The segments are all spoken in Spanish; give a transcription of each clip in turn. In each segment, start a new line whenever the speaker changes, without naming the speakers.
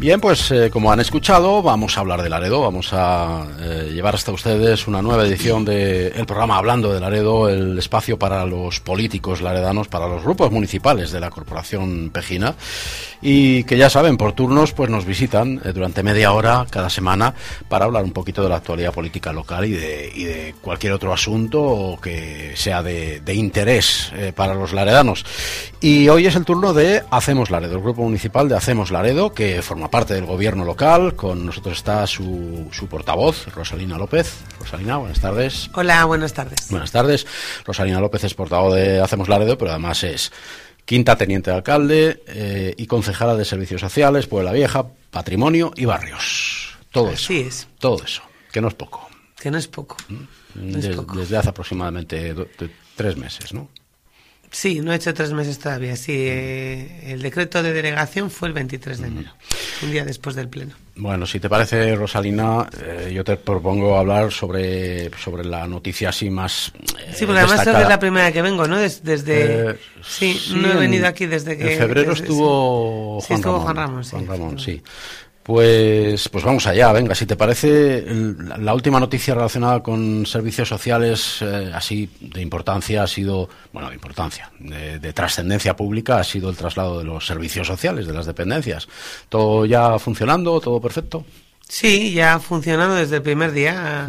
Bien, pues como han escuchado, vamos a hablar de Laredo, vamos a llevar hasta ustedes una nueva edición del programa Hablando de Laredo, el espacio para los políticos laredanos, para los grupos municipales de la Corporación Pejina, y que ya saben, por turnos pues nos visitan durante media hora cada semana para hablar un poquito de la actualidad política local y de cualquier otro asunto que sea de interés para los laredanos. Y hoy es el turno de Hacemos Laredo, el grupo municipal de Hacemos Laredo, que forma parte del gobierno local. Con nosotros está su portavoz, Rosalina López. Rosalina, buenas tardes.
Hola, buenas tardes.
Buenas tardes. Rosalina López es portavoz de Hacemos Laredo, pero además es quinta teniente de alcalde y concejala de Servicios Sociales, Puebla Vieja, Patrimonio y Barrios. Todo eso.
Así es.
Todo eso, que no es poco.
Que no es poco. No es poco.
Desde hace aproximadamente 3 meses, ¿no?
Sí, no he hecho 3 meses todavía. Sí, el decreto de delegación fue el 23 de enero, un día después del pleno.
Bueno, si te parece, Rosalina, yo te propongo hablar sobre la noticia así más
sí, porque además creo que es la primera que vengo, ¿no? Sí, no he venido aquí desde que...
En febrero estuvo Juan Ramón.
Juan Ramón,
sí. Pues vamos allá, venga, si te parece, la última noticia relacionada con servicios sociales así de importancia ha sido, de trascendencia pública, ha sido el traslado de los servicios sociales, de las dependencias. ¿Todo ya funcionando? ¿Todo perfecto?
Sí, ya funcionando desde el primer día.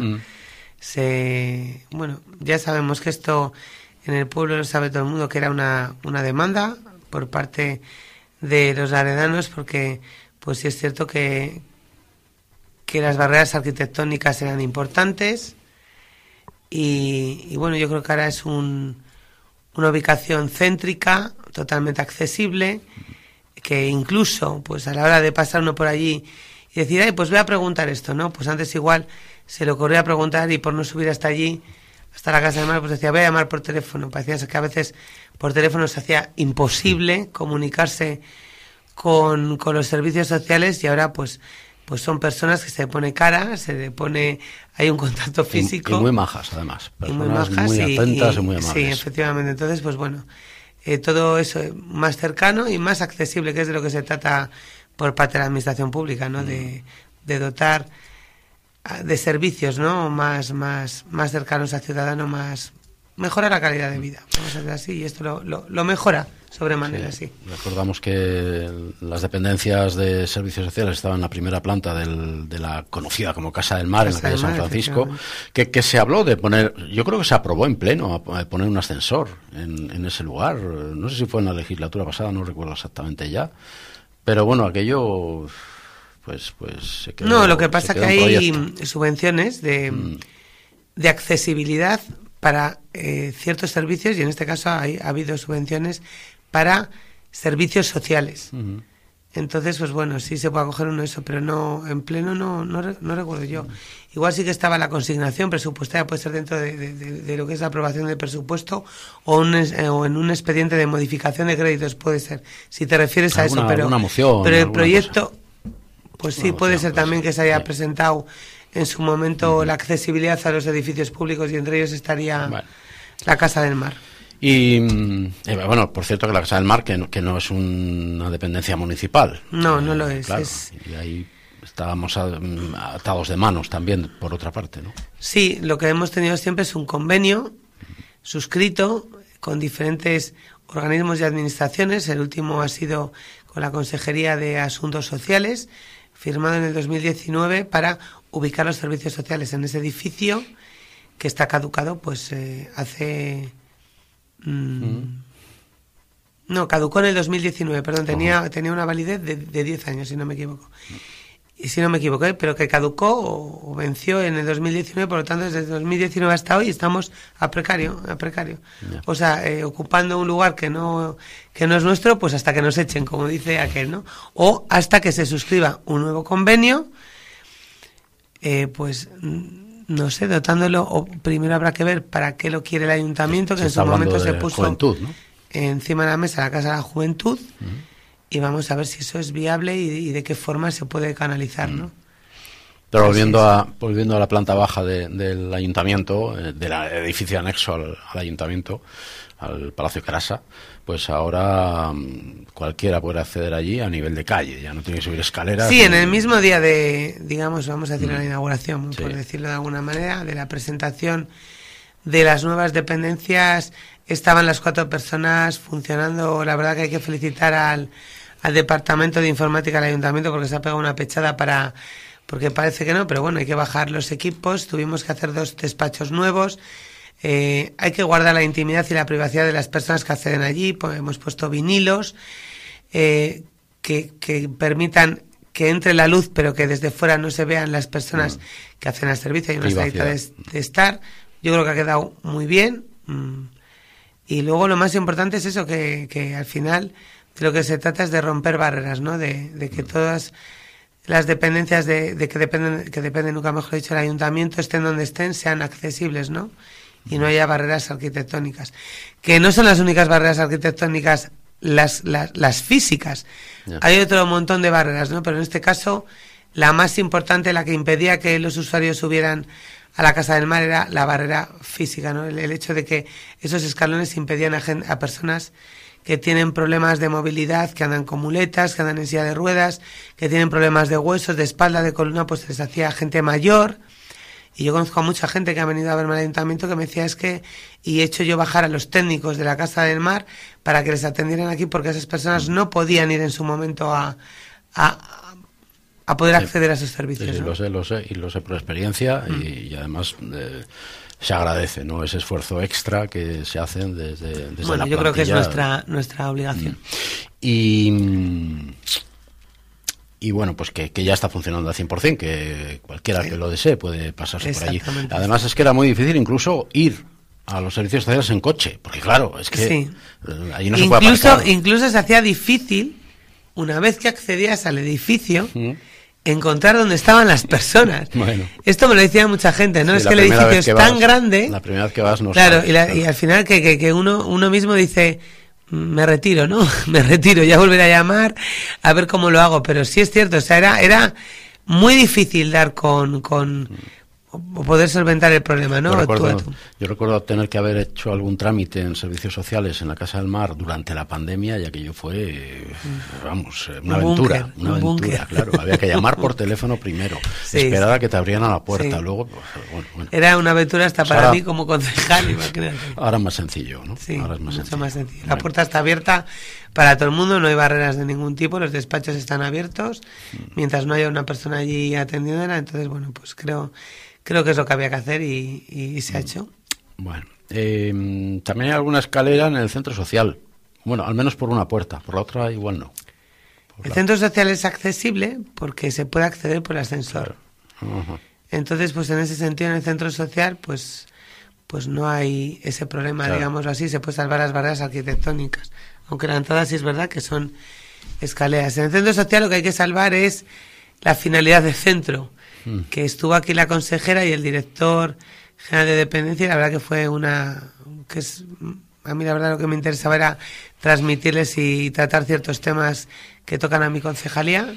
Ya sabemos que esto en el pueblo lo sabe todo el mundo, que era una demanda por parte de los laredanos, porque pues sí es cierto que las barreras arquitectónicas eran importantes y bueno, yo creo que ahora es una ubicación céntrica, totalmente accesible, que incluso pues a la hora de pasar uno por allí y decir, ay, pues voy a preguntar esto, ¿no? Pues antes igual se le ocurría preguntar y por no subir hasta allí, hasta la casa del mar, pues decía, voy a llamar por teléfono. Parecía que a veces por teléfono se hacía imposible comunicarse con los servicios sociales y ahora pues son personas que se le pone cara, hay un contacto físico.
Y muy majas, además. Personas muy
atentas
y muy amables.
Sí, efectivamente. Entonces, pues bueno, todo eso más cercano y más accesible, que es de lo que se trata por parte de la administración pública, ¿no? De dotar de servicios, ¿no? Más cercanos al ciudadano, mejora la calidad de vida, vamos a decir así, y esto lo mejora sobremanera, sí.
Recordamos que las dependencias de servicios sociales estaban en la primera planta de la conocida como Casa del Mar, en la calle San Francisco, que se habló de poner, yo creo que se aprobó en pleno a poner un ascensor en ese lugar. No sé si fue en la legislatura pasada, no recuerdo exactamente ya, pero bueno, aquello pues se quedó.
No, lo que pasa es que hay subvenciones de accesibilidad para ciertos servicios, y en este caso ha habido subvenciones para servicios sociales. Entonces, pues bueno, sí se puede acoger uno de eso, pero no en pleno no recuerdo yo. Igual sí que estaba la consignación presupuestaria, puede ser dentro de lo que es la aprobación del presupuesto o en un expediente de modificación de créditos, puede ser, si te refieres a eso, pero el proyecto, pues sí, puede ser también que se haya presentado en su momento la accesibilidad a los edificios públicos, y entre ellos estaría la Casa del Mar.
Y bueno, por cierto, que la Casa del Mar que no es una dependencia municipal.
No lo es.
Claro, y ahí estábamos atados de manos también, por otra parte, ¿no?
Sí, lo que hemos tenido siempre es un convenio suscrito con diferentes organismos y administraciones. El último ha sido con la Consejería de Asuntos Sociales, firmado en el 2019 para ubicar los servicios sociales en ese edificio que está caducado, pues hace... No, caducó en el 2019, perdón, tenía una validez de 10 años, si no me equivoco. Y si no me equivoco, pero que caducó o venció en el 2019, por lo tanto, desde el 2019 hasta hoy estamos a precario. Yeah. O sea, ocupando un lugar que no es nuestro, pues hasta que nos echen, como dice aquel, ¿no? O hasta que se suscriba un nuevo convenio, pues no sé, dotándolo, o primero habrá que ver para qué lo quiere el ayuntamiento, que en su momento se puso
juventud, ¿no?
Encima de la mesa la Casa de la Juventud, y vamos a ver si eso es viable y de qué forma se puede canalizar, ¿no?
Pero volviendo a la planta baja del ayuntamiento, del edificio anexo al ayuntamiento, al Palacio Carasa, pues ahora cualquiera puede acceder allí a nivel de calle, ya no tiene que subir escaleras.
Sí, en el mismo día de, digamos, vamos a decir, la inauguración, por decirlo de alguna manera, de la presentación de las nuevas dependencias, estaban las 4 personas funcionando. La verdad que hay que felicitar al Departamento de Informática del Ayuntamiento, porque se ha pegado una pechada porque parece que no, pero bueno, hay que bajar los equipos, tuvimos que hacer 2 despachos nuevos. Hay que guardar la intimidad y la privacidad de las personas que acceden allí, pues hemos puesto vinilos que permitan que entre la luz, pero que desde fuera no se vean las personas que hacen el servicio. Hay una salita de estar. Yo creo que ha quedado muy bien. Y luego lo más importante es eso, que al final de lo que se trata es de romper barreras, ¿no? De que todas las dependencias que dependen, nunca mejor dicho, del ayuntamiento, estén donde estén, sean accesibles, ¿no? Y no haya barreras arquitectónicas. Que no son las únicas barreras arquitectónicas las físicas. Yeah. Hay otro montón de barreras, ¿no? Pero en este caso, la más importante, la que impedía que los usuarios subieran a la Casa del Mar, era la barrera física, ¿no? El hecho de que esos escalones impedían a personas que tienen problemas de movilidad, que andan con muletas, que andan en silla de ruedas, que tienen problemas de huesos, de espalda, de columna, pues se les hacía gente mayor. Y yo conozco a mucha gente que ha venido a verme al ayuntamiento que me decía, y he hecho yo bajar a los técnicos de la Casa del Mar para que les atendieran aquí, porque esas personas no podían ir en su momento a poder acceder a esos servicios.
Sí,
¿no?
Lo sé por experiencia y además se agradece, ¿no? Ese esfuerzo extra que se hacen desde
bueno,
la
yo creo que es
plantilla.
nuestra obligación.
Y bueno, pues que ya está funcionando al 100%, que cualquiera que lo desee puede pasarse por allí. Además es que era muy difícil incluso ir a los servicios sociales en coche, porque claro, es que allí no se puede aparcar.
Incluso se hacía difícil, una vez que accedías al edificio, encontrar dónde estaban las personas.
Bueno.
Esto me lo decía mucha gente, ¿no?
Sí,
es que el edificio es tan grande.
La primera vez que vas no
claro,
sabes,
y al final que uno mismo dice, me retiro, ¿no? Me retiro, ya volveré a llamar a ver cómo lo hago. Pero sí es cierto, o sea, era muy difícil dar con poder solventar el problema, ¿no?
Yo recuerdo tener que haber hecho algún trámite en servicios sociales en la Casa del Mar durante la pandemia, y aquello fue, una aventura, claro. Había que llamar por teléfono primero, esperar a que te abrieran la puerta, luego, bueno.
Era una aventura hasta para mí como concejal, imagínate.
Ahora es más sencillo, ¿no?
Sí,
ahora es más
sencillo. La puerta está abierta para todo el mundo, no hay barreras de ningún tipo, los despachos están abiertos, mientras no haya una persona allí atendiéndola. Entonces, bueno, pues creo que es lo que había que hacer y se ha hecho.
Bueno, también hay alguna escalera en el centro social. Bueno, al menos por una puerta, por la otra igual no.
El centro social es accesible porque se puede acceder por el ascensor.
Claro. Uh-huh.
Entonces, pues en ese sentido, en el centro social, pues no hay ese problema, claro. Digámoslo así, se puede salvar las barreras arquitectónicas. Aunque la entrada sí es verdad que son escaleras. En el centro social lo que hay que salvar es la finalidad del centro, que estuvo aquí la consejera y el director general de dependencia, y la verdad que fue a mí la verdad lo que me interesaba era transmitirles y tratar ciertos temas que tocan a mi concejalía,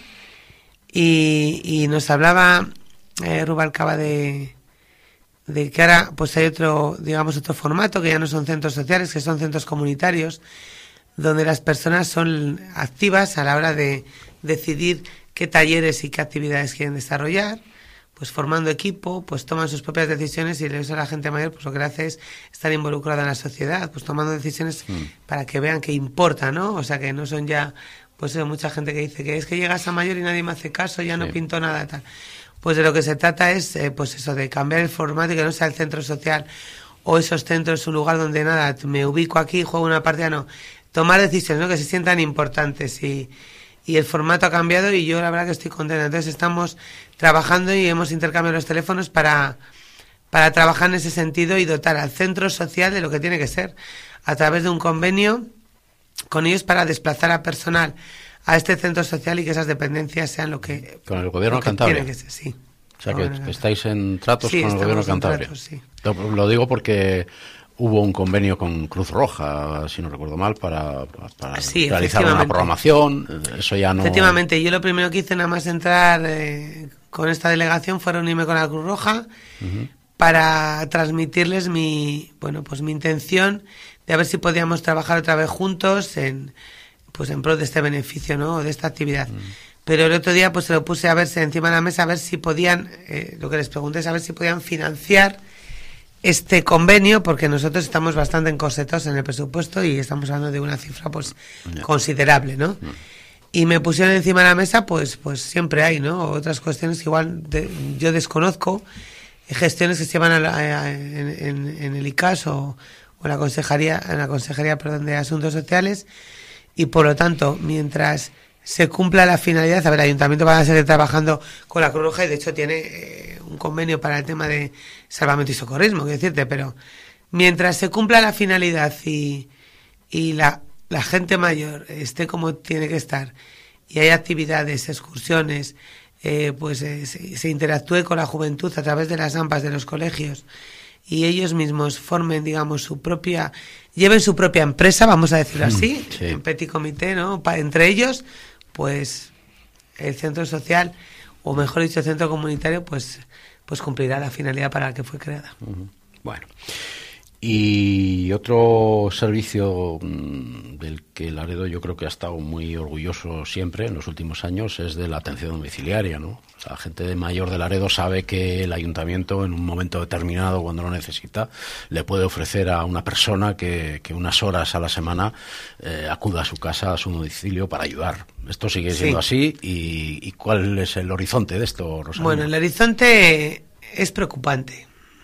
y nos hablaba Rubalcaba de que ahora pues hay otro formato, que ya no son centros sociales, que son centros comunitarios, donde las personas son activas a la hora de decidir qué talleres y qué actividades quieren desarrollar. Pues formando equipo, pues toman sus propias decisiones, y eso a la gente mayor pues lo que le hace es estar involucrada en la sociedad, pues tomando decisiones para que vean que importa, ¿no? O sea, que no son ya, pues mucha gente que dice que es que llegas a mayor y nadie me hace caso, ya no pinto nada, tal. Pues de lo que se trata es, pues eso, de cambiar el formato y que no sea el centro social o esos centros un lugar donde nada, me ubico aquí, juego una partida, no. Tomar decisiones, ¿no? Que se sientan importantes, y el formato ha cambiado, y yo la verdad que estoy contenta. Entonces estamos trabajando y hemos intercambiado los teléfonos para trabajar en ese sentido y dotar al centro social de lo que tiene que ser, a través de un convenio con ellos, para desplazar a personal a este centro social y que esas dependencias sean lo que...
Con el gobierno de Cantabria.
Tiene que ser, sí.
O sea, que estáis en tratos con el gobierno de Cantabria.
Tratos, sí.
Lo digo porque hubo un convenio con Cruz Roja, si no recuerdo mal, para realizar una programación. Eso ya no...
Efectivamente, yo lo primero que hice nada más entrar con esta delegación fue reunirme con la Cruz Roja para transmitirles mi intención de a ver si podíamos trabajar otra vez juntos en pro de este beneficio, ¿no? De esta actividad. Pero el otro día pues se lo puse a verse encima de la mesa a ver si podían, lo que les pregunté es a ver si podían financiar este convenio, porque nosotros estamos bastante encorsetados en el presupuesto y estamos hablando de una cifra pues considerable, ¿no? Y me pusieron encima de la mesa, pues siempre hay, ¿no? Otras cuestiones que igual yo desconozco, gestiones que se llevan en el ICAS o en la consejería de Asuntos Sociales, y por lo tanto, mientras se cumpla la finalidad, a ver, el Ayuntamiento va a seguir trabajando con la Cruz Roja y de hecho tiene un convenio para el tema de salvamento y socorrismo, quiero decirte, pero mientras se cumpla la finalidad y la gente mayor esté como tiene que estar y hay actividades, excursiones, se interactúe con la juventud a través de las AMPAs de los colegios y ellos mismos formen, digamos, lleven su propia empresa, vamos a decirlo así, un petit comité, ¿no? Entre ellos, pues el centro social, o mejor dicho, el centro comunitario, pues cumplirá la finalidad para la que fue creada.
Bueno. Y otro servicio del que Laredo yo creo que ha estado muy orgulloso siempre en los últimos años es de la atención domiciliaria, ¿no? La gente mayor de Laredo sabe que el ayuntamiento en un momento determinado, cuando lo necesita, le puede ofrecer a una persona que unas horas a la semana acuda a su casa, a su domicilio para ayudar. ¿Esto sigue siendo así? ¿Y cuál es el horizonte de esto, Rosalía?
Bueno, el horizonte es preocupante.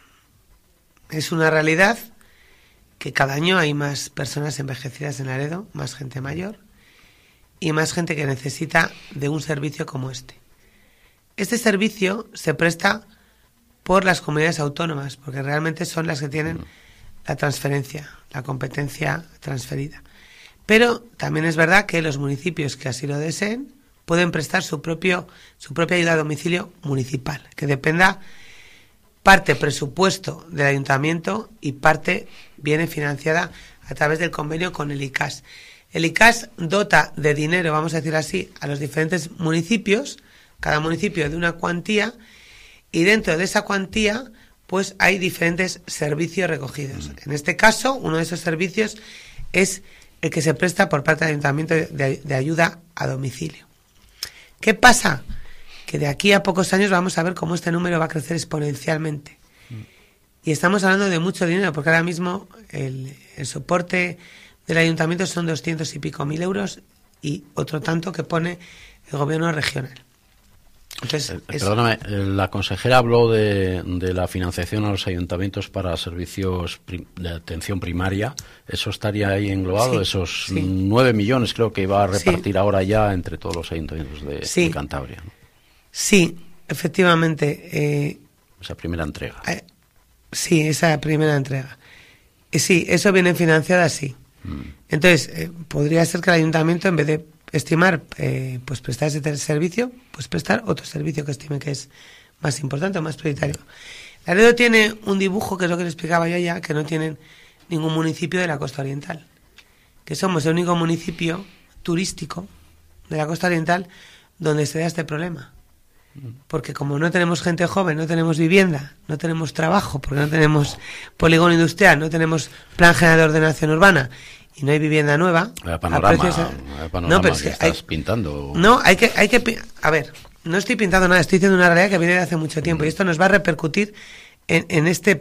Es una realidad que cada año hay más personas envejecidas en Laredo, más gente mayor y más gente que necesita de un servicio como este. Este servicio se presta por las comunidades autónomas, porque realmente son las que tienen la transferencia, la competencia transferida. Pero también es verdad que los municipios que así lo deseen pueden prestar su propia ayuda a domicilio municipal, que dependa parte presupuesto del ayuntamiento y parte viene financiada a través del convenio con el ICAS. El ICAS dota de dinero, vamos a decir así, a los diferentes municipios, cada municipio de una cuantía, y dentro de esa cuantía pues hay diferentes servicios recogidos. En este caso, uno de esos servicios es el que se presta por parte del ayuntamiento de ayuda a domicilio. ¿Qué pasa? Que de aquí a pocos años vamos a ver cómo este número va a crecer exponencialmente. Y estamos hablando de mucho dinero, porque ahora mismo el soporte del ayuntamiento son 200 y pico mil euros y otro tanto que pone el gobierno regional. Entonces,
perdóname, la consejera habló de la financiación a los ayuntamientos para servicios de atención primaria. ¿Eso estaría ahí englobado? Esos 9 millones creo que iba a repartir ahora ya entre todos los ayuntamientos de Cantabria, ¿no?
Sí, efectivamente.
Esa primera entrega.
Sí, esa primera entrega. Sí, eso viene financiado así. Entonces, podría ser que el ayuntamiento, en vez de estimar, pues prestar ese servicio, pues prestar otro servicio que estime que es más importante o más prioritario. Laredo tiene un dibujo, que es lo que le explicaba yo ya, que no tienen ningún municipio de la costa oriental. Que somos el único municipio turístico de la costa oriental donde se da este problema. Porque como no tenemos gente joven, no tenemos vivienda, no tenemos trabajo, porque no tenemos polígono industrial, no tenemos plan general de ordenación urbana y no hay vivienda nueva.
Panorama no, pero que estás pintando.
No, hay que a ver, no estoy pintando nada, estoy diciendo una realidad que viene de hace mucho tiempo y esto nos va a repercutir en este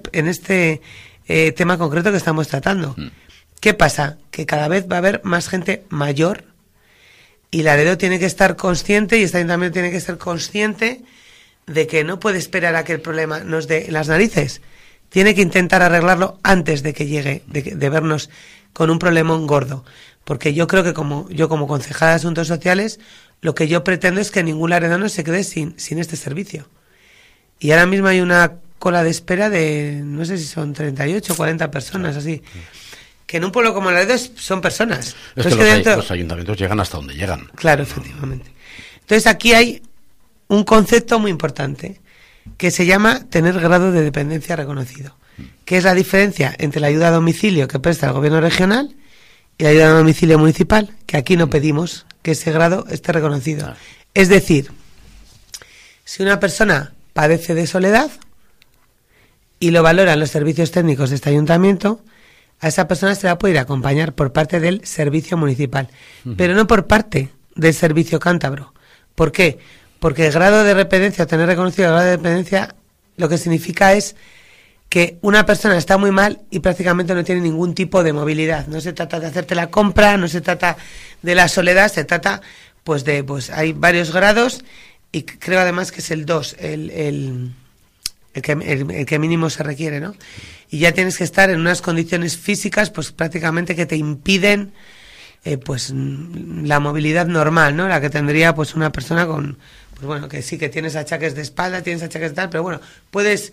tema concreto que estamos tratando. ¿Qué pasa? Que cada vez va a haber más gente mayor. Y Laredo tiene que estar consciente, y este ayuntamiento tiene que ser consciente de que no puede esperar a que el problema nos dé en las narices. Tiene que intentar arreglarlo antes de que llegue, de vernos con un problemón gordo. Porque yo creo que como concejala de Asuntos Sociales, lo que yo pretendo es que ningún laredano se quede sin este servicio. Y ahora mismo hay una cola de espera de, no sé si son 38 o 40 personas, así. Que en un pueblo como Laredo son personas.
Es que los ayuntamientos llegan hasta donde llegan.
Claro, efectivamente. Entonces aquí hay un concepto muy importante que se llama tener grado de dependencia reconocido, que es la diferencia entre la ayuda a domicilio que presta el gobierno regional y la ayuda a domicilio municipal, que aquí no pedimos que ese grado esté reconocido. Es decir, Si una persona padece de soledad y lo valoran los servicios técnicos de este ayuntamiento, a esa persona se la puede ir a acompañar por parte del servicio municipal, pero no por parte del servicio cántabro. ¿Por qué? Porque el grado de dependencia, o tener reconocido el grado de dependencia, lo que significa es que una persona está muy mal y prácticamente no tiene ningún tipo de movilidad. No se trata de hacerte la compra, no se trata de la soledad, se trata pues hay varios grados y creo además que es el 2, el que mínimo se requiere, ¿no? Y ya tienes que estar en unas condiciones físicas pues prácticamente que te impiden pues la movilidad normal, ¿no? La que tendría pues una persona con, pues bueno, que sí que tienes achaques de espalda, tienes achaques de tal, pero bueno, puedes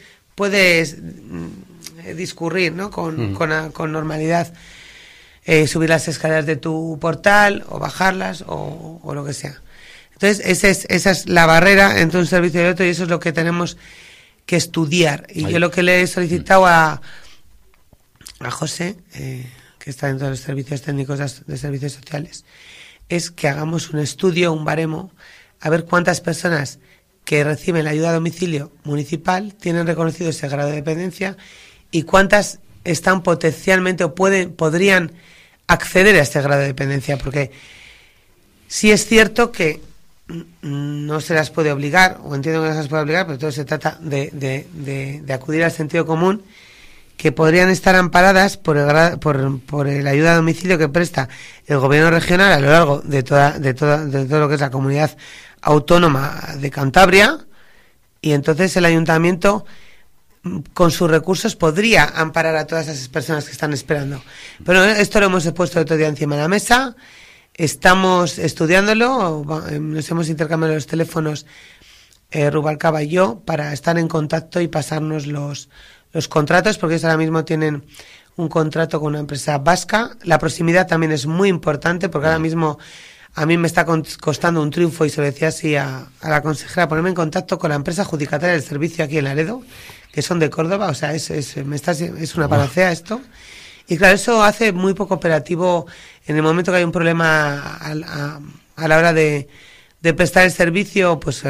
discurrir, ¿no? Con normalidad, subir las escaleras de tu portal o bajarlas o lo que sea. Entonces esa es la barrera entre un servicio y otro, y eso es lo que tenemos que estudiar. Y yo lo que le he solicitado a José, que está dentro de los servicios técnicos de servicios sociales, es que hagamos un estudio, un baremo, a ver cuántas personas que reciben la ayuda a domicilio municipal tienen reconocido ese grado de dependencia y cuántas están potencialmente o podrían acceder a este grado de dependencia, porque sí es cierto que no se las puede obligar, o entiendo que no se las puede obligar, pero todo se trata de acudir al sentido común, que podrían estar amparadas por el ayuda a domicilio que presta el gobierno regional a lo largo de todo lo que es la comunidad autónoma de Cantabria, y entonces el ayuntamiento con sus recursos podría amparar a todas esas personas que están esperando. Pero esto lo hemos puesto el otro día encima de la mesa, estamos estudiándolo, nos hemos intercambiado los teléfonos Rubalcaba y yo para estar en contacto y pasarnos los contratos, porque ellos ahora mismo tienen un contrato con una empresa vasca. La proximidad también es muy importante, porque ahora mismo a mí me está costando un triunfo, y se lo decía así a la consejera, ponerme en contacto con la empresa adjudicataria del servicio aquí en Laredo, que son de Córdoba. O sea, es una panacea esto. Y claro, eso hace muy poco operativo en el momento que hay un problema a la hora de prestar el servicio, pues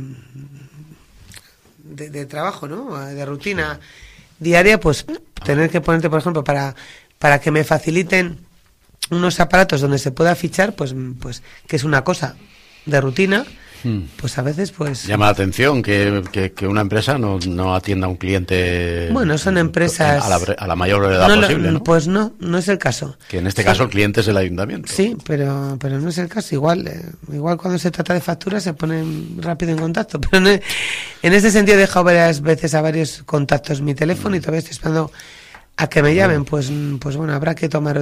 de trabajo, ¿no? De rutina diaria, pues tener que ponerte, por ejemplo, para que me faciliten unos aparatos donde se pueda fichar, pues que es una cosa de rutina, pues a veces pues
llama la atención que una empresa no atienda a un cliente.
Bueno, son empresas
a la mayor brevedad posible, ¿no?
Pues no es el caso.
Que en este caso el cliente es el ayuntamiento.
Sí, pero no es el caso. Igual cuando se trata de facturas se ponen rápido en contacto. Pero en ese sentido he dejado varias veces a varios contactos mi teléfono y todavía estoy esperando a que me llamen. Pues bueno, habrá que tomar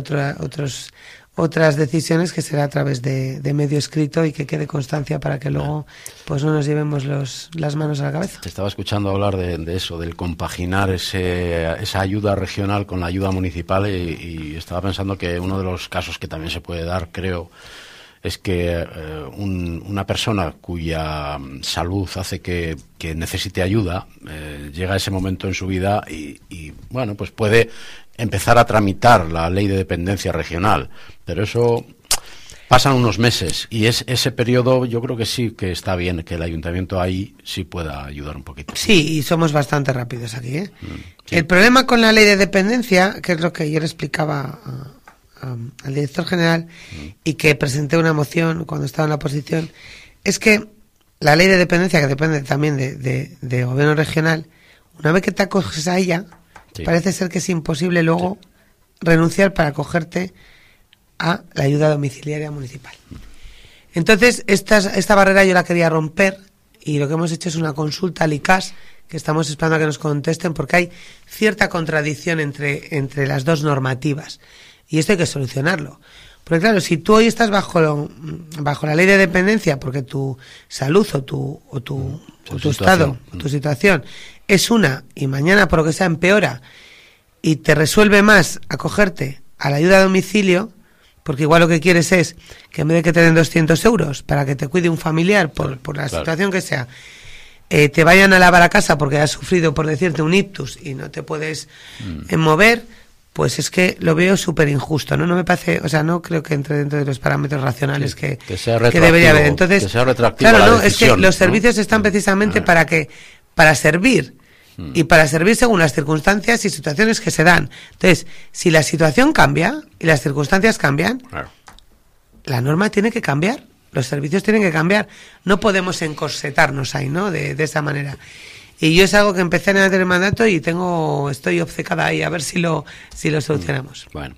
otras decisiones, que será a través de medio escrito, y que quede constancia para que luego pues no nos llevemos las manos a la cabeza. Te
estaba escuchando hablar de eso, del compaginar esa ayuda regional con la ayuda municipal, y estaba pensando que uno de los casos que también se puede dar, creo, es que una persona cuya salud hace que necesite ayuda, llega a ese momento en su vida y bueno, pues puede empezar a tramitar la ley de dependencia regional, pero eso pasan unos meses, y ese periodo yo creo que sí que está bien que el ayuntamiento ahí sí pueda ayudar un poquito.
Sí, y somos bastante rápidos aquí, ¿eh?
Sí.
El problema con la ley de dependencia, que es lo que yo le explicaba al director general, y que presenté una moción cuando estaba en la oposición, es que la ley de dependencia, que depende también de gobierno regional, una vez que te acoges a ella, parece ser que es imposible luego renunciar para acogerte a la ayuda domiciliaria municipal. Entonces, esta barrera yo la quería romper, y lo que hemos hecho es una consulta al ICAS, que estamos esperando a que nos contesten, porque hay cierta contradicción entre las dos normativas, y esto hay que solucionarlo. Porque claro, si tú hoy estás bajo la ley de dependencia porque tu salud o tu estado, tu situación es una, y mañana por lo que sea empeora y te resuelve más acogerte a la ayuda a domicilio, porque igual lo que quieres es que en vez de que te den 200 euros para que te cuide un familiar por la situación que sea, te vayan a lavar a casa porque has sufrido, por decirte, un ictus y no te puedes mover, pues es que lo veo súper injusto, ¿no? No me parece, o sea, no creo que entre dentro de los parámetros racionales que debería haber. Entonces,
que sea retroactivo,
claro,
la
no,
decisión,
es que los
¿no?
servicios están precisamente para servir. Y para servir según las circunstancias y situaciones que se dan. Entonces, si la situación cambia y las circunstancias cambian,
Claro.
la norma tiene que cambiar, los servicios tienen que cambiar. No podemos encorsetarnos ahí, ¿no? De esa manera. Y yo es algo que empecé en el anterior mandato y estoy obcecada ahí a ver si lo solucionamos.
Bueno,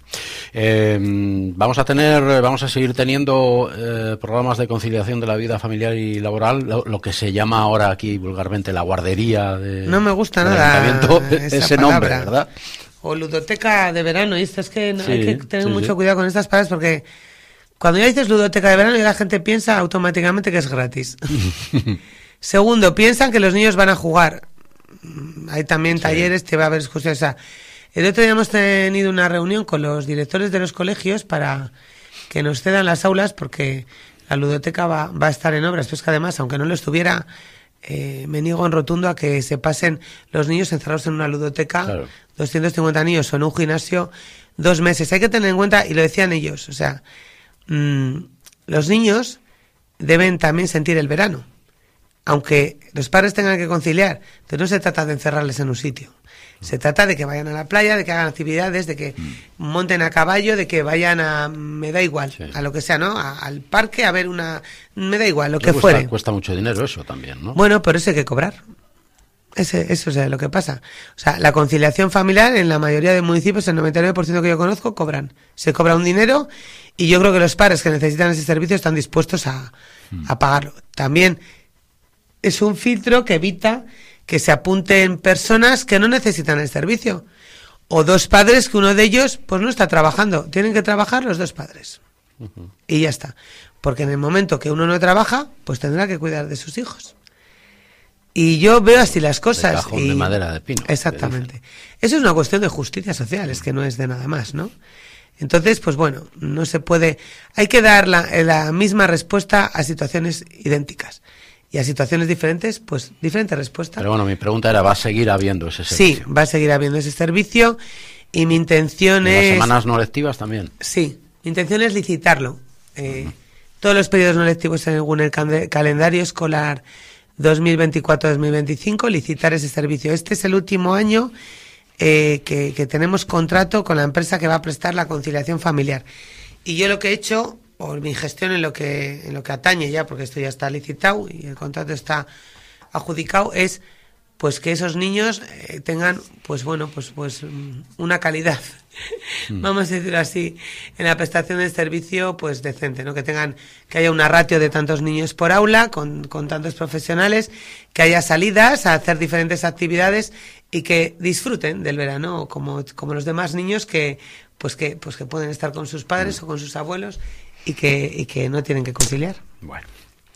vamos a seguir teniendo programas de conciliación de la vida familiar y laboral, lo que se llama ahora aquí vulgarmente la guardería de.
No me gusta nada
ese nombre, ¿verdad?
O ludoteca de verano, y esto es que
Sí,
hay que tener mucho
sí.
cuidado con estas palabras porque cuando ya dices ludoteca de verano, ya la gente piensa automáticamente que es gratis. Segundo, piensan que los niños van a jugar. Hay también talleres, te va a haber excursiones. O sea, el otro día hemos tenido una reunión con los directores de los colegios para que nos cedan las aulas porque la ludoteca va a estar en obras. Pero es que además, aunque no lo estuviera, me niego en rotundo a que se pasen los niños encerrados en una ludoteca,
Claro.
250 niños o en un gimnasio, 2 meses. Hay que tener en cuenta, y lo decían ellos, o sea, los niños deben también sentir el verano. Aunque los padres tengan que conciliar, entonces no se trata de encerrarles en un sitio. Se trata de que vayan a la playa, de que hagan actividades, de que monten a caballo, de que vayan me da igual,
Sí.
a lo que sea, ¿no? Al parque a ver me da igual, lo que fuere.
Cuesta mucho dinero eso también, ¿no?
Bueno, por eso hay que cobrar. Eso es lo que pasa. O sea, la conciliación familiar en la mayoría de municipios, el 99% que yo conozco, cobran. Se cobra un dinero y yo creo que los padres que necesitan ese servicio están dispuestos a pagarlo. También es un filtro que evita que se apunten personas que no necesitan el servicio. O 2 padres que uno de ellos pues no está trabajando. Tienen que trabajar los 2 padres. Y ya está. Porque en el momento que uno no trabaja, pues tendrá que cuidar de sus hijos. Y yo veo así las cosas.
De cajón de madera de pino.
Exactamente. Eso es una cuestión de justicia social, es que no es de nada más, ¿no? Entonces, pues bueno, no se puede. Hay que dar la misma respuesta a situaciones idénticas. Y a situaciones diferentes, pues diferentes respuestas.
Pero bueno, mi pregunta era, ¿va a seguir habiendo ese servicio?
Sí, va a seguir habiendo ese servicio y mi intención
¿En las
es...
semanas no lectivas también?
Sí, mi intención es licitarlo. Todos los periodos no lectivos según el calendario escolar 2024-2025, licitar ese servicio. Este es el último año que tenemos contrato con la empresa que va a prestar la conciliación familiar. Y yo lo que he hecho, por mi gestión en lo que atañe ya, porque esto ya está licitado y el contrato está adjudicado, es pues que esos niños tengan pues una calidad, vamos a decirlo así, en la prestación del servicio pues decente, ¿no? Que haya una ratio de tantos niños por aula con tantos profesionales, que haya salidas a hacer diferentes actividades y que disfruten del verano como los demás niños que pueden estar con sus padres o con sus abuelos y que no tienen que conciliar.
Bueno.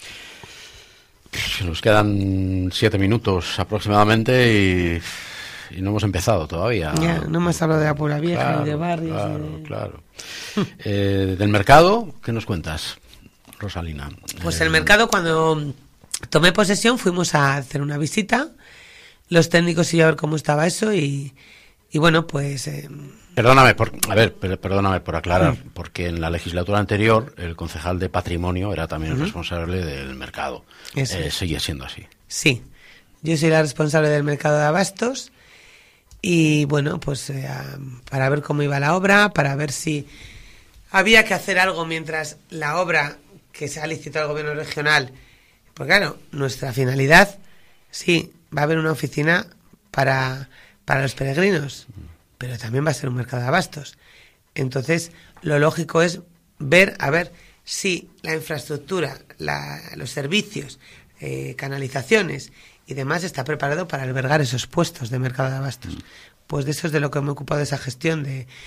Nos quedan 7 minutos aproximadamente y no hemos empezado todavía.
Ya, no me has hablado de la Puebla Vieja, ni de barrios.
Claro. Del mercado, ¿qué nos cuentas, Rosalina?
Pues el mercado, cuando tomé posesión, fuimos a hacer una visita, los técnicos y yo a ver cómo estaba eso y bueno, pues...
Perdóname por aclarar, porque en la legislatura anterior el concejal de Patrimonio era también el responsable del mercado. Sigue siendo así.
Sí, yo soy la responsable del mercado de abastos y bueno, pues para ver cómo iba la obra, para ver si había que hacer algo mientras la obra que se ha licitado al gobierno regional, porque claro, nuestra finalidad, sí, va a haber una oficina para los peregrinos, pero también va a ser un mercado de abastos. Entonces, lo lógico es ver, a ver si la infraestructura, los servicios, canalizaciones y demás está preparado para albergar esos puestos de mercado de abastos. Pues de eso es de lo que me he ocupado, de esa gestión,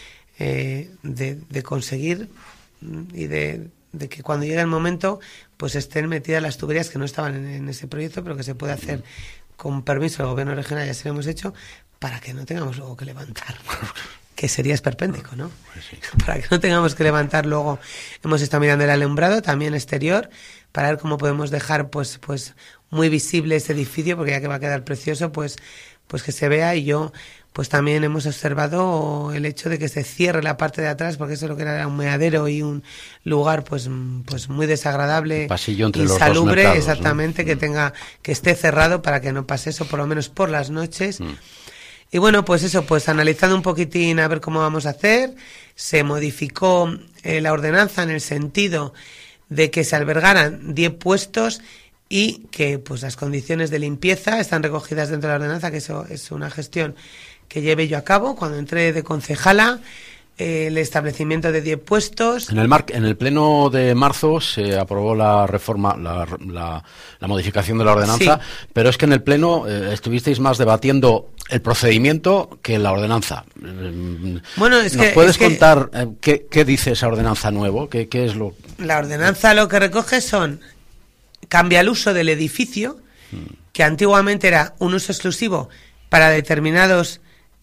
de conseguir y de que cuando llegue el momento pues estén metidas las tuberías que no estaban en ese proyecto, pero que se puede hacer con permiso del gobierno regional, ya se lo hemos hecho, para que no tengamos luego que levantar, que sería esperpéntico, ¿no?
Pues sí.
Para que no tengamos que levantar luego. Hemos estado mirando el alumbrado también exterior para ver cómo podemos dejar pues muy visible ese edificio, porque ya que va a quedar precioso, pues que se vea. Y yo pues también hemos observado el hecho de que se cierre la parte de atrás, porque eso lo que era un meadero y un lugar pues muy desagradable,
pasillo entre
insalubre,
los dos mercados,
exactamente, ¿no? que esté cerrado para que no pase eso, por lo menos por las noches. Y bueno, pues eso, pues analizando un poquitín a ver cómo vamos a hacer, se modificó la ordenanza en el sentido de que se albergaran 10 puestos y que pues las condiciones de limpieza están recogidas dentro de la ordenanza, que eso es una gestión que llevé yo a cabo cuando entré de concejala, el establecimiento de 10 puestos.
En el pleno de marzo se aprobó la reforma, la modificación de la ordenanza, sí. Pero es que en el pleno estuvisteis más debatiendo el procedimiento que la ordenanza.
Bueno,
¿Nos puedes contar qué dice esa ordenanza nuevo? ¿Qué es lo?
La ordenanza lo que recoge cambia el uso del edificio, que antiguamente era un uso exclusivo para determinadas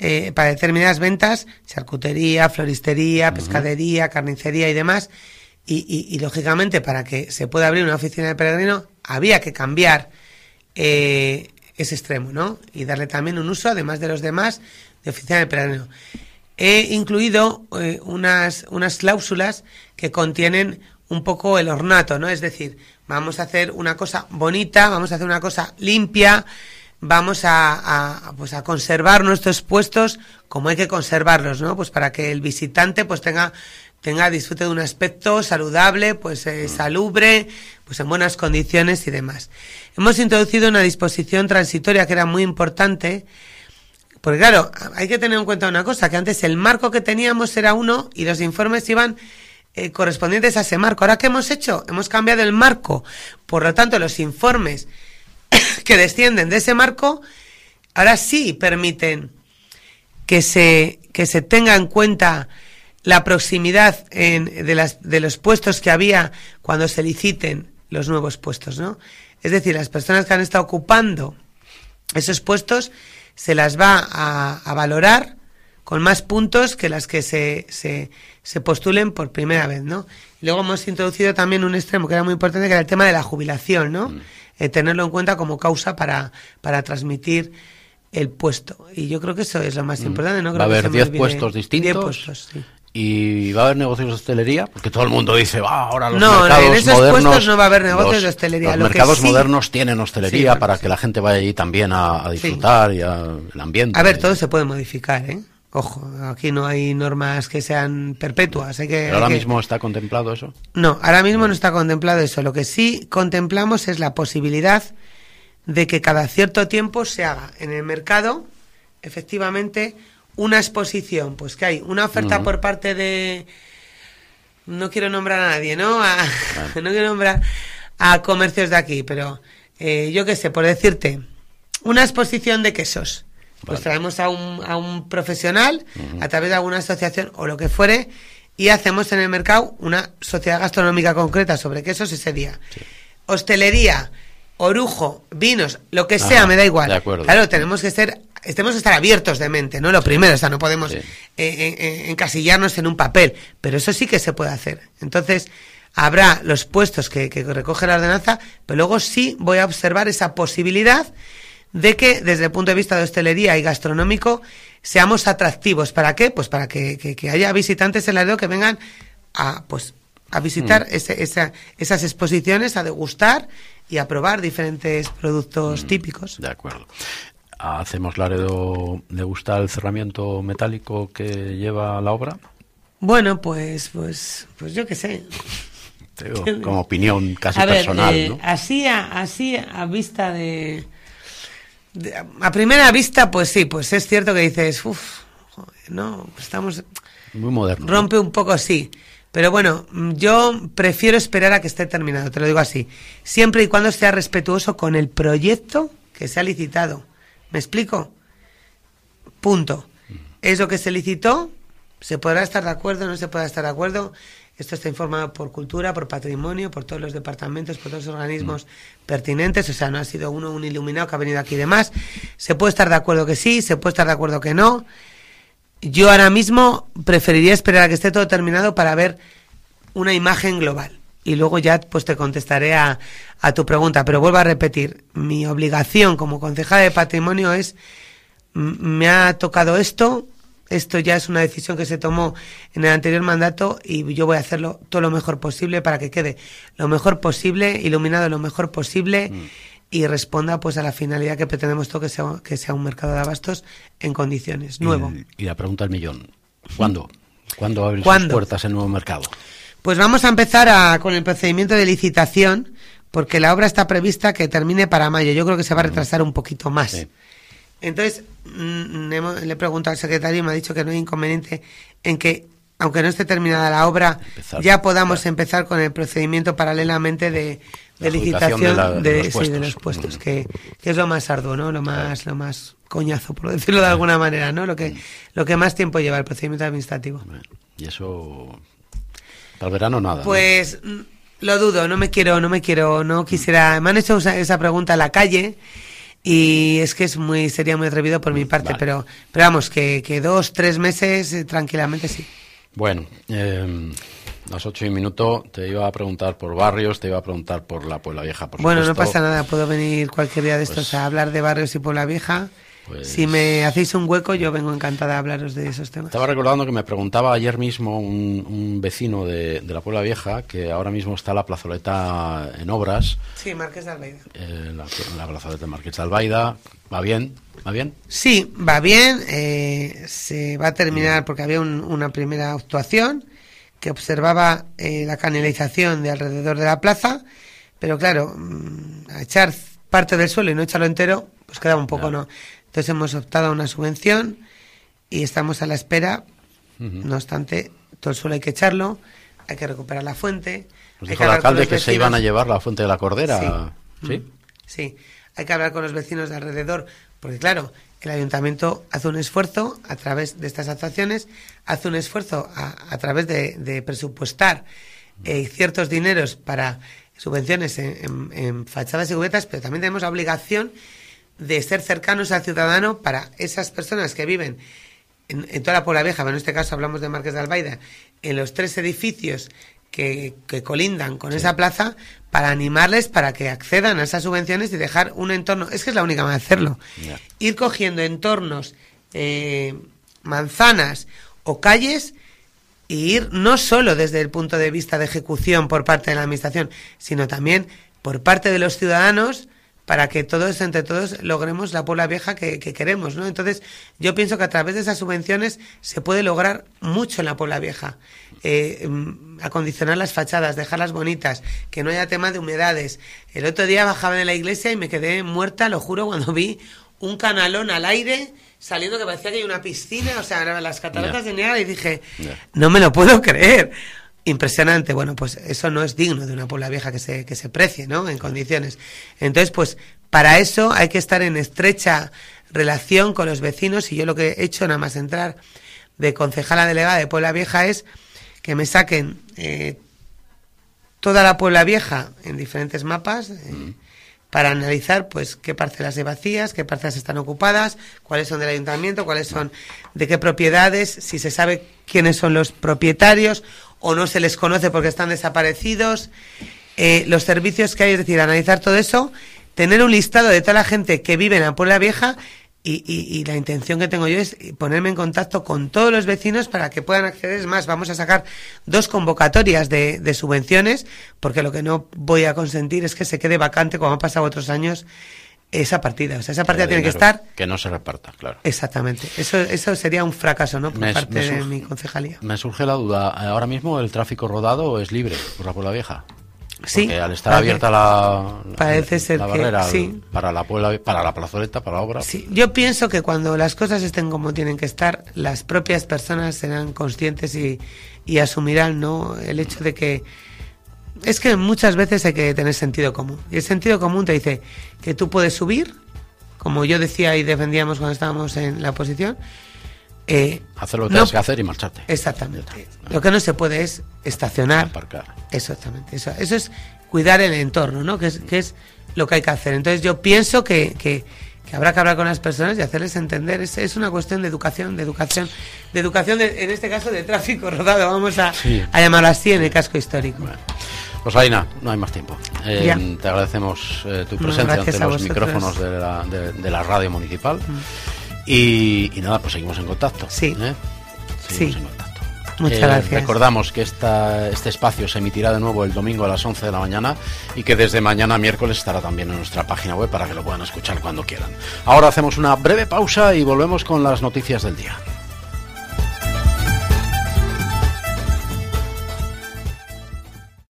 ventas, charcutería, floristería, pescadería, carnicería y demás, y lógicamente para que se pueda abrir una oficina de peregrino había que cambiar ese extremo, ¿no? Y darle también un uso, además de los demás, de oficina de peregrino. He incluido unas cláusulas que contienen un poco el ornato, ¿no? Es decir, vamos a hacer una cosa bonita, vamos a hacer una cosa limpia, vamos a conservar nuestros puestos como hay que conservarlos, ¿no? Pues para que el visitante pues disfrute de un aspecto saludable, pues salubre, pues en buenas condiciones y demás. Hemos introducido una disposición transitoria que era muy importante, porque claro, hay que tener en cuenta una cosa, que antes el marco que teníamos era uno y los informes iban correspondientes a ese marco. Ahora, ¿qué hemos hecho? Hemos cambiado el marco, por lo tanto los informes que descienden de ese marco ahora sí permiten que se tenga en cuenta la proximidad de los puestos que había cuando se liciten los nuevos puestos, ¿no? Es decir, las personas que han estado ocupando esos puestos se las va a valorar con más puntos que las que se postulen por primera vez, ¿no? Y luego hemos introducido también un extremo que era muy importante, que era el tema de la jubilación, ¿no? Tenerlo en cuenta como causa para transmitir el puesto. Y yo creo que eso es lo más importante, ¿no? Creo
va a haber
que
10 puestos distintos.
10 puestos, sí.
¿Y va a haber negocios de hostelería? Porque todo el mundo dice, ahora los
mercados
modernos...
No, en esos puestos no va a haber negocios de hostelería.
Los mercados modernos tienen hostelería para que la gente vaya allí también a disfrutar y el ambiente.
A ver, todo se puede modificar, ¿eh? Ojo, aquí no hay normas que sean perpetuas.
¿Pero ahora mismo está contemplado eso?
No, ahora mismo no está contemplado eso. Lo que sí contemplamos es la posibilidad de que cada cierto tiempo se haga en el mercado, efectivamente, una exposición. Pues que hay una oferta por parte de... No quiero nombrar a nadie, ¿no? No quiero nombrar a comercios de aquí, pero yo qué sé, por decirte, una exposición de quesos. Pues traemos a un profesional a través de alguna asociación o lo que fuere y hacemos en el mercado una sociedad gastronómica concreta sobre quesos ese día. Sí. Hostelería, orujo, vinos, lo que sea, me da igual.
De acuerdo.
Claro, tenemos que estar abiertos de mente, ¿no? Lo primero, o sea, no podemos encasillarnos en un papel, pero eso sí que se puede hacer. Entonces, habrá los puestos que recoge la ordenanza, pero luego sí voy a observar esa posibilidad de que desde el punto de vista de hostelería y gastronómico seamos atractivos. ¿Para qué? Pues para que haya visitantes en Laredo que vengan a visitar esas exposiciones, a degustar y a probar diferentes productos típicos.
De acuerdo. ¿Hacemos Laredo degustar el cerramiento metálico que lleva la obra?
Bueno, pues yo qué sé.
Como opinión casi personal, ¿no?
Así a vista a primera vista, pues sí, pues es cierto que dices, no, estamos...
Muy moderno.
Rompe un poco, sí. Pero bueno, yo prefiero esperar a que esté terminado, te lo digo así. Siempre y cuando sea respetuoso con el proyecto que se ha licitado. ¿Me explico? Punto. Es lo que se licitó, se podrá estar de acuerdo, no se podrá estar de acuerdo. Esto está informado por Cultura, por Patrimonio, por todos los departamentos, por todos los organismos pertinentes. O sea, no ha sido un iluminado que ha venido aquí y demás. Se puede estar de acuerdo que sí, se puede estar de acuerdo que no. Yo ahora mismo preferiría esperar a que esté todo terminado para ver una imagen global. Y luego ya pues te contestaré a tu pregunta. Pero vuelvo a repetir, mi obligación como concejala de Patrimonio es me ha tocado esto ya es una decisión que se tomó en el anterior mandato y yo voy a hacerlo todo lo mejor posible para que quede lo mejor posible, iluminado lo mejor posible y responda pues a la finalidad que pretendemos todo, que sea un mercado de abastos en condiciones, nuevo.
Y la pregunta del millón, ¿cuándo abrir sus puertas el nuevo mercado?
Pues vamos a empezar con el procedimiento de licitación, porque la obra está prevista que termine para mayo. Yo creo que se va a retrasar un poquito más. Sí. Entonces, le he preguntado al secretario y me ha dicho que no hay inconveniente en que, aunque no esté terminada la obra, ya podamos empezar con el procedimiento paralelamente de licitación de los puestos, que es lo más arduo, ¿no? Lo más coñazo, por decirlo de alguna manera, ¿no? Lo que más tiempo lleva el procedimiento administrativo.
Y eso, para el verano nada.
Pues lo dudo, no quisiera. Me han hecho esa pregunta en la calle. Y es que sería muy atrevido por mi parte, pero vamos, que 2-3 meses tranquilamente sí.
Bueno, las 8:01 te iba a preguntar por barrios, te iba a preguntar por la Puebla Vieja, por
Bueno,
supuesto.
No pasa nada, puedo venir cualquier día de estos a hablar de barrios y Puebla Vieja. Si me hacéis un hueco, yo vengo encantada a hablaros de esos temas.
Estaba recordando que me preguntaba ayer mismo un vecino de la Puebla Vieja, que ahora mismo está la plazoleta en obras.
Sí, Marqués de Albaida.
La plazoleta de Marqués de Albaida. ¿Va bien?
Sí, va bien. Se va a terminar porque había una primera actuación que observaba la canalización de alrededor de la plaza, pero claro, a echar parte del suelo y no echarlo entero, pues quedaba un poco, ¿no? Entonces hemos optado a una subvención y estamos a la espera. No obstante, todo el suelo hay que echarlo, hay que recuperar la fuente.
Nos dijo el alcalde que se iban a llevar la fuente de la Cordera. ¿Sí?
Sí, hay que hablar con los vecinos de alrededor, porque claro, el ayuntamiento hace un esfuerzo a través de estas actuaciones, hace un esfuerzo a través de presupuestar ciertos dineros para subvenciones en fachadas y cubetas, pero también tenemos la obligación de ser cercanos al ciudadano para esas personas que viven en toda la Puebla Vieja, pero en este caso hablamos de Marqués de Albaida, en los 3 edificios que colindan con esa plaza, para animarles para que accedan a esas subvenciones y dejar un entorno, es que es la única manera de hacerlo, ir cogiendo entornos, manzanas o calles, e ir no solo desde el punto de vista de ejecución por parte de la administración, sino también por parte de los ciudadanos, para que todos, entre todos, logremos la Puebla Vieja que queremos, ¿no? Entonces, yo pienso que a través de esas subvenciones se puede lograr mucho en la Puebla Vieja. Acondicionar las fachadas, dejarlas bonitas, que no haya tema de humedades. El otro día bajaba de la iglesia y me quedé muerta, lo juro, cuando vi un canalón al aire saliendo que parecía que hay una piscina, o sea, las cataratas de Niágara, y dije, no me lo puedo creer. Impresionante. Bueno, pues eso no es digno de una Puebla Vieja que se precie, ¿no? En condiciones. Entonces, pues para eso hay que estar en estrecha relación con los vecinos, y yo lo que he hecho nada más entrar de concejala delegada de Puebla Vieja es que me saquen toda la Puebla Vieja en diferentes mapas para analizar pues qué parcelas hay vacías, qué parcelas están ocupadas, cuáles son del ayuntamiento, cuáles son de qué propiedades, si se sabe quiénes son los propietarios o no se les conoce porque están desaparecidos, los servicios que hay, es decir, analizar todo eso, tener un listado de toda la gente que vive en la Puebla Vieja, y la intención que tengo yo es ponerme en contacto con todos los vecinos para que puedan acceder. Es más, vamos a sacar 2 convocatorias de subvenciones, porque lo que no voy a consentir es que se quede vacante, como ha pasado otros años, esa partida. O sea, esa partida tiene que estar...
Que no se reparta, claro.
Exactamente. Eso sería un fracaso, ¿no? Por parte de mi concejalía.
Me surge la duda. ¿Ahora mismo el tráfico rodado es libre por la Puebla Vieja?
Sí.
Porque al estar abierta la barrera,
sí,
para la plazoleta, para la obra...
Sí, yo pienso que cuando las cosas estén como tienen que estar, las propias personas serán conscientes y asumirán, ¿no?, el hecho de que... Es que muchas veces hay que tener sentido común. Y el sentido común te dice que tú puedes subir, como yo decía y defendíamos cuando estábamos en la oposición.
Hacer lo que tienes que hacer y marcharte.
Exactamente. Lo que no se puede es estacionar.
Aparcar.
Exactamente. Eso es cuidar el entorno, ¿no? Que es lo que hay que hacer. Entonces yo pienso que habrá que hablar con las personas y hacerles entender. Es una cuestión de educación, en este caso de tráfico rodado, vamos a llamarlo así, en el casco histórico.
Bueno. Pues Aina, no hay más tiempo. Te agradecemos tu presencia ante los micrófonos de la radio municipal. Y nada, pues seguimos en contacto.
Sí.
Seguimos en contacto.
Muchas gracias.
Recordamos que este espacio se emitirá de nuevo el domingo a las 11 de la mañana y que desde mañana miércoles estará también en nuestra página web para que lo puedan escuchar cuando quieran. Ahora hacemos una breve pausa y volvemos con las noticias del día.